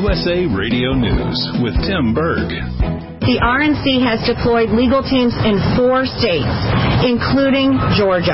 USA Radio News with Tim Berg. The RNC has deployed legal teams in 4 states, including Georgia.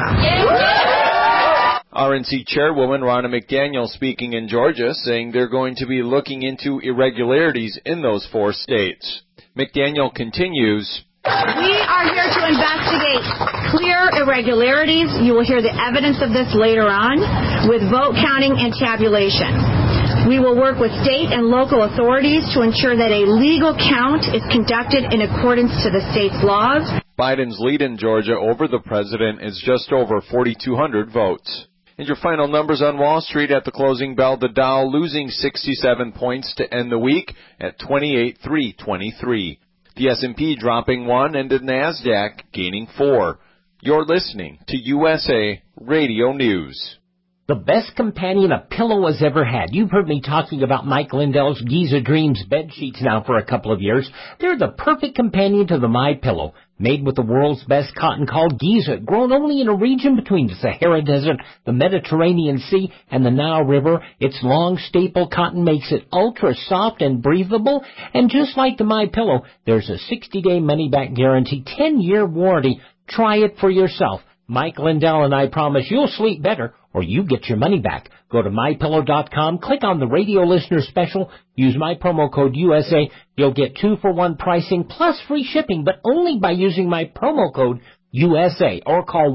RNC Chairwoman Ronna McDaniel speaking in Georgia, saying they're going to be looking into irregularities in those 4 states. McDaniel continues, We are here to investigate clear irregularities. You will hear the evidence of this later on with vote counting and tabulation. We will work with state and local authorities to ensure that a legal count is conducted in accordance to the state's laws. Biden's lead in Georgia over the president is just over 4,200 votes. And your final numbers on Wall Street at the closing bell, the Dow losing 67 points to end the week at 28,323. The S&P dropping 1 and the NASDAQ gaining 4. You're listening to USA Radio News. The best companion a pillow has ever had. You've heard me talking about Mike Lindell's Giza Dreams bed sheets now for a couple of years. They're the perfect companion to the MyPillow. Made with the world's best cotton called Giza, grown only in a region between the Sahara Desert, the Mediterranean Sea, and the Nile River. Its long staple cotton makes it ultra soft and breathable. And just like the MyPillow, there's a 60-day money-back guarantee, 10-year warranty. Try it for yourself. Mike Lindell and I promise you'll sleep better or you get your money back. Go to MyPillow.com, click on the radio listener special, use my promo code USA. You'll get 2-for-1 pricing plus free shipping, but only by using my promo code USA. Or call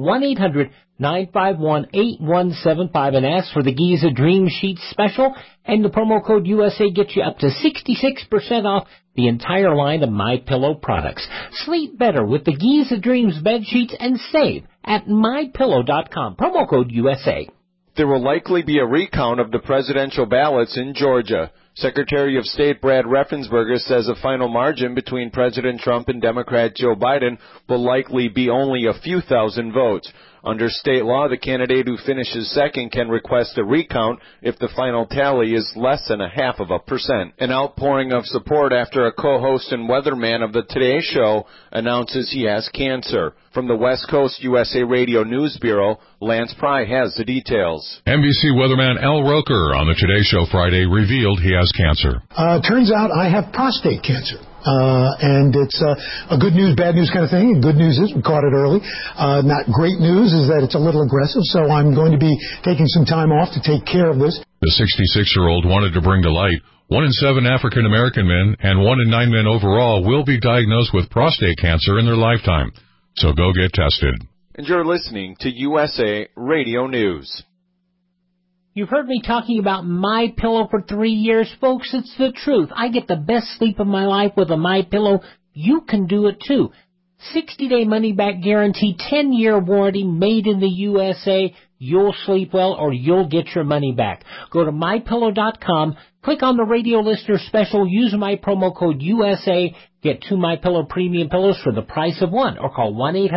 1-800-951-8175 and ask for the Giza Dream Sheets special. And the promo code USA gets you up to 66% off the entire line of MyPillow products. Sleep better with the Giza Dreams bed sheets and save at MyPillow.com. Promo code USA. There will likely be a recount of the presidential ballots in Georgia. Secretary of State Brad Raffensperger says a final margin between President Trump and Democrat Joe Biden will likely be only a few thousand votes. Under state law, the candidate who finishes second can request a recount if the final tally is less than 0.5%. An outpouring of support after a co-host and weatherman of the Today Show announces he has cancer. From the West Coast USA Radio News Bureau, Lance Pry has the details. NBC weatherman Al Roker on the Today Show Friday revealed he has cancer. Turns out I have prostate cancer. And it's a good news, bad news kind of thing. Good news is we caught it early. Not great news is that it's a little aggressive, so I'm going to be taking some time off to take care of this. The 66-year-old wanted to bring to light 1 in 7 African-American men and 1 in 9 men overall will be diagnosed with prostate cancer in their lifetime. So go get tested. And you're listening to USA Radio News. You've heard me talking about MyPillow for 3 years, folks. It's the truth. I get the best sleep of my life with a MyPillow. You can do it too. 60-day money-back guarantee, 10-year warranty, made in the USA. You'll sleep well or you'll get your money back. Go to MyPillow.com, click on the radio listener special, use my promo code USA, get 2 MyPillow premium pillows for the price of 1, or call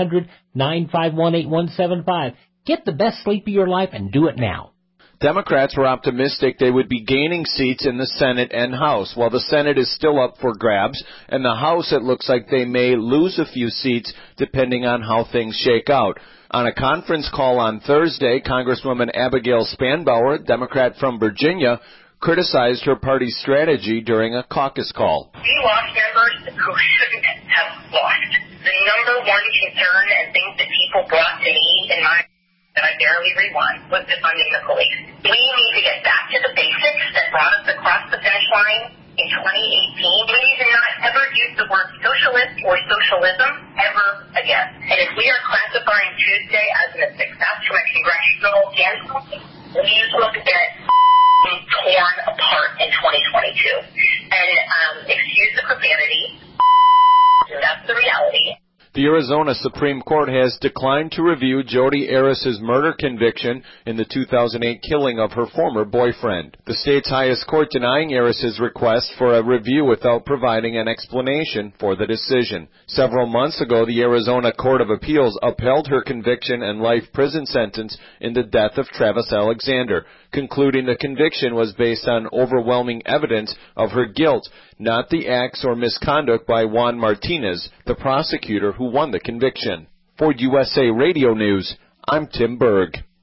1-800-951-8175. Get the best sleep of your life and do it now. Democrats were optimistic they would be gaining seats in the Senate and House. While the Senate is still up for grabs, and the House it looks like they may lose a few seats depending on how things shake out. On a conference call on Thursday, Congresswoman Abigail Spanbauer, Democrat from Virginia, criticized her party's strategy during a caucus call. We lost members who shouldn't have lost. The number one concern and things that people brought to me in my that I barely rewon was defunding the police. We need to get back to the basics that brought us across the finish line in 2018. We need to not ever use the word socialist or socialism ever again. And if we are classifying Tuesday as a success from a congressional standpoint, we will get torn apart in 2022. And excuse the profanity, that's the reality. The Arizona Supreme Court has declined to review Jodi Arias' murder conviction in the 2008 killing of her former boyfriend. The state's highest court denying Arias' request for a review without providing an explanation for the decision. Several months ago, the Arizona Court of Appeals upheld her conviction and life prison sentence in the death of Travis Alexander, concluding the conviction was based on overwhelming evidence of her guilt, not the acts or misconduct by Juan Martinez, the prosecutor who won the conviction. For USA Radio News, I'm Tim Berg.